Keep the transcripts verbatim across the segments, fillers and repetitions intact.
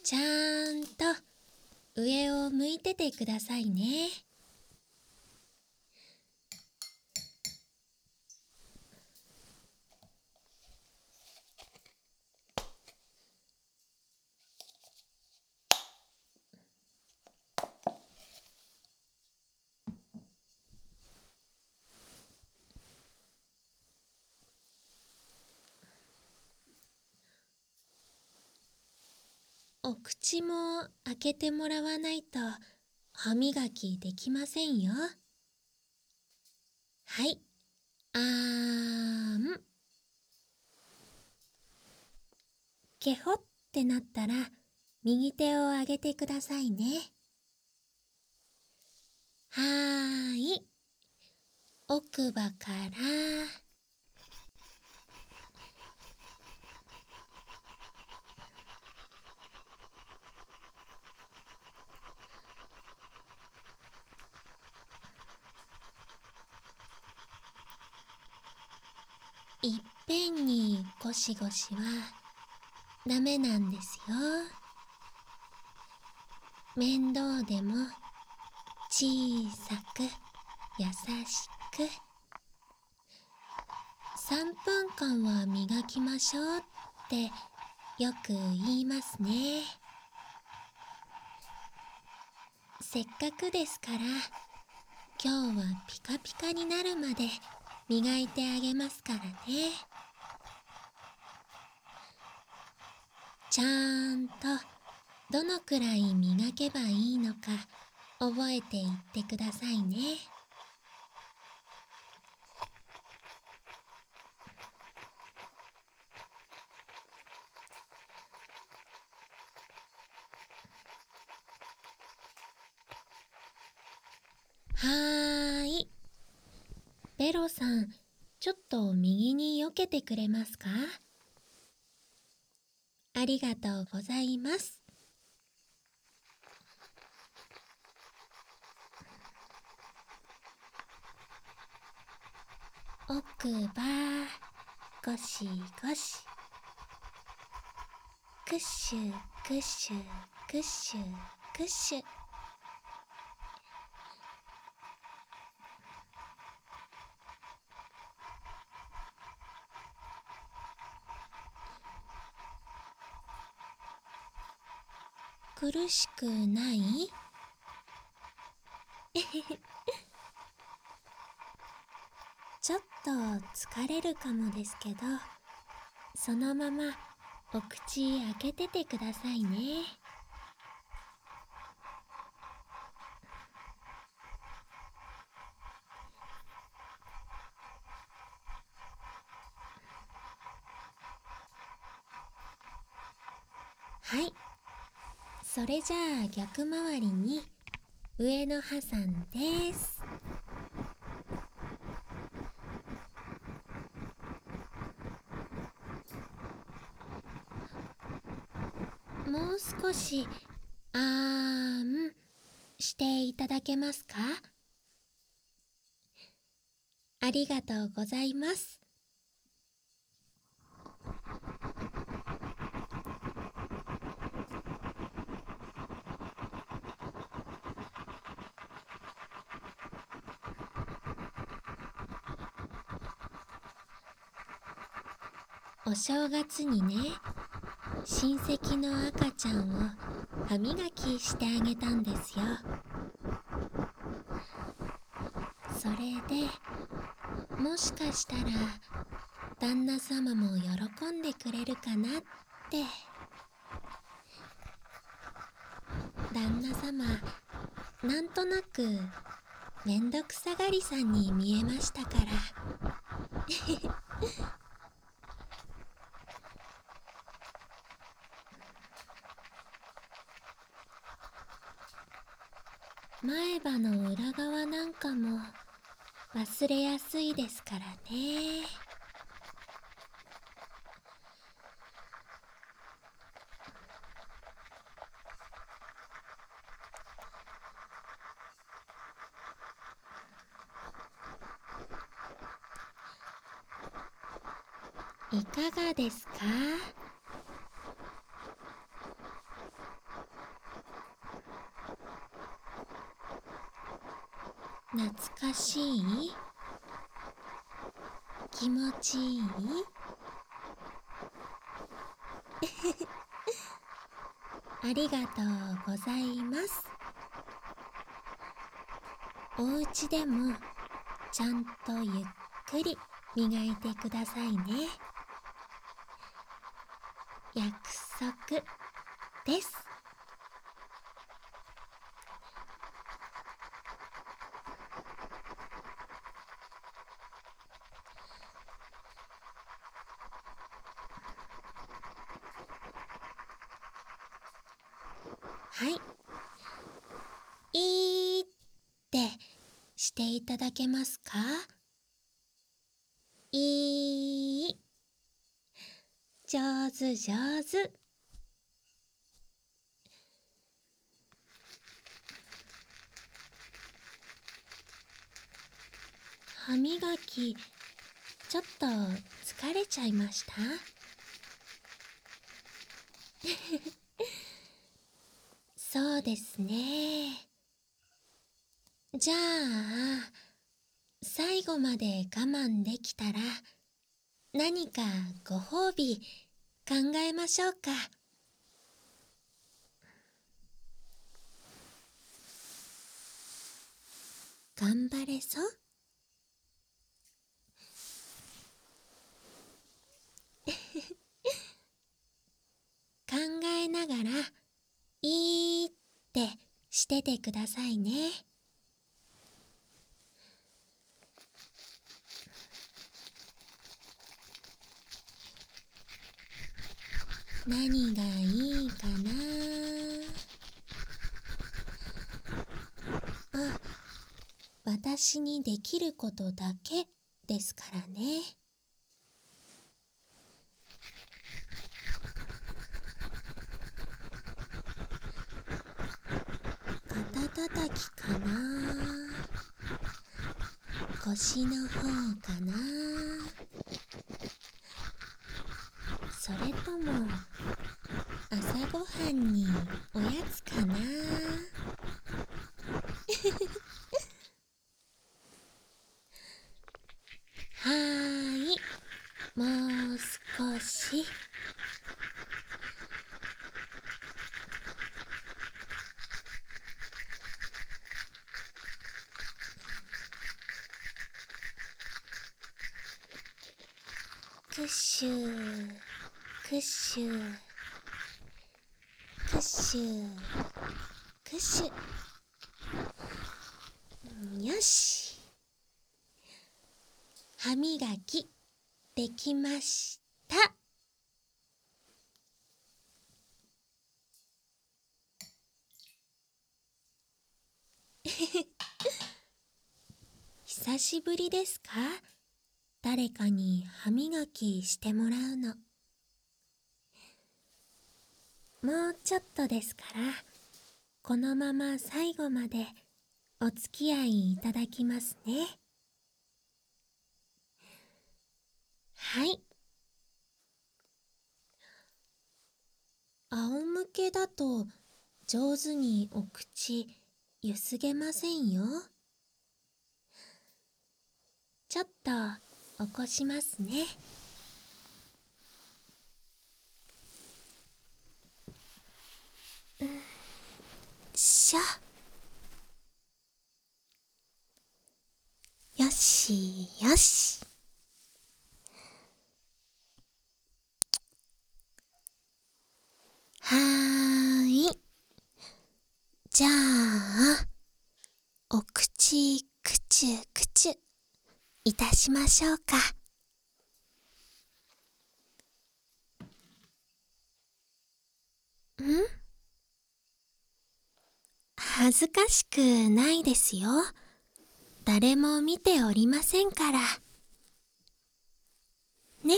ちゃんと上を向いててくださいね。お口も開けてもらわないと歯磨きできませんよ。はい、あーん。けほってなったら右手を上げてくださいね。はーい。奥歯からいっぺんにゴシゴシはダメなんですよ。面倒でも小さく優しくさんぷんかんは磨きましょうってよく言いますね。せっかくですから今日はピカピカになるまで磨いてあげますからね。ちゃんとどのくらい磨けばいいのか覚えていってくださいね。はーい。ベロさん、ちょっと右に避けてくれますか？ありがとうございます。奥歯、ゴシゴシ。クッシュ、クッシュ、クッシュ、クッシュ。苦しくない？ちょっと疲れるかもですけど、そのままお口開けててくださいね。はい。それじゃあ逆回りに上の歯さんです。もう少しあーんしていただけますか？ありがとうございます。お正月にね、親戚の赤ちゃんを歯磨きしてあげたんですよ。それでもしかしたら旦那様も喜んでくれるかなって。旦那様、なんとなくめんどくさがりさんに見えましたから。前歯の裏側なんかも忘れやすいですからね。いかがですか？ 懐かしい？気持ちいい？ありがとうございます。お家でもちゃんとゆっくり磨いてくださいね。約束です。はい。いーってしていただけますか？いい。上手上手。歯磨き、ちょっと疲れちゃいました？そうですね。じゃあ、最後まで我慢できたら、何かご褒美考えましょうか。頑張れそう？考えながら、いーってしててくださいね。何がいいかな。あ、私にできることだけですからね。肩たたきかな。腰の方かな。それとも朝ごはんにおやつかな。はーい、もう少し。クッシュクッシュクッシュクッシュ。よし、歯磨きできました。久しぶりですか？誰かに歯磨きしてもらうの。もうちょっとですから、このまま最後までお付き合いいただきますね。はい。仰向けだと上手にお口ゆすげませんよ。ちょっと起こしますね。よいしょ。よしよし。はーい。じゃあ、お口くちゅくちゅいたしましょうか。ん？恥ずかしくないですよ。誰も見ておりませんから。ね。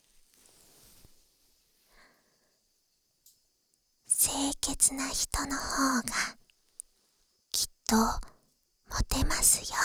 清潔な人の方がきっとモテますよ。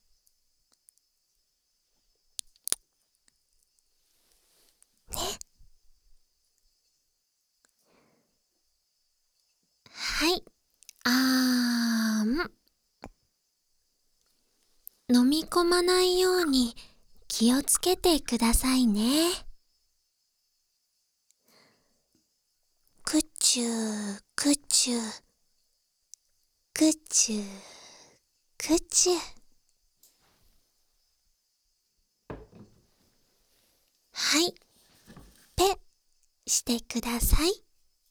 ね。はい。あーん。 飲み込まないように気をつけてくださいね。くちゅーくちゅーくちゅーくちゅー。はい、ペッしてください。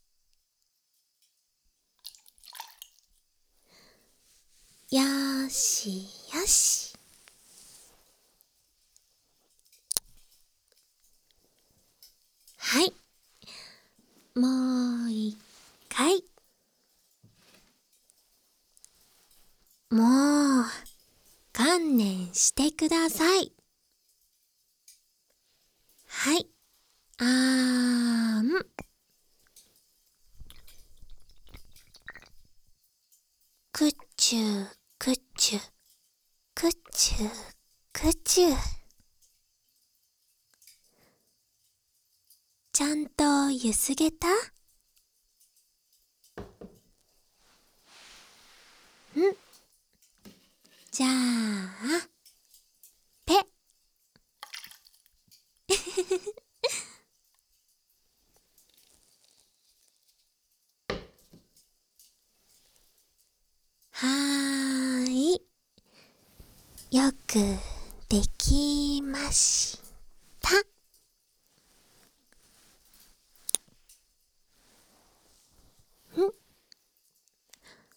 よーしよし。はい、もう一回。もう観念してください。はい、あーん。くっちゅーくっちゅーくっちゅーくっちゅー。ちゃんとゆすげた？ん？じゃあ、ペッ。はーい。よくできまし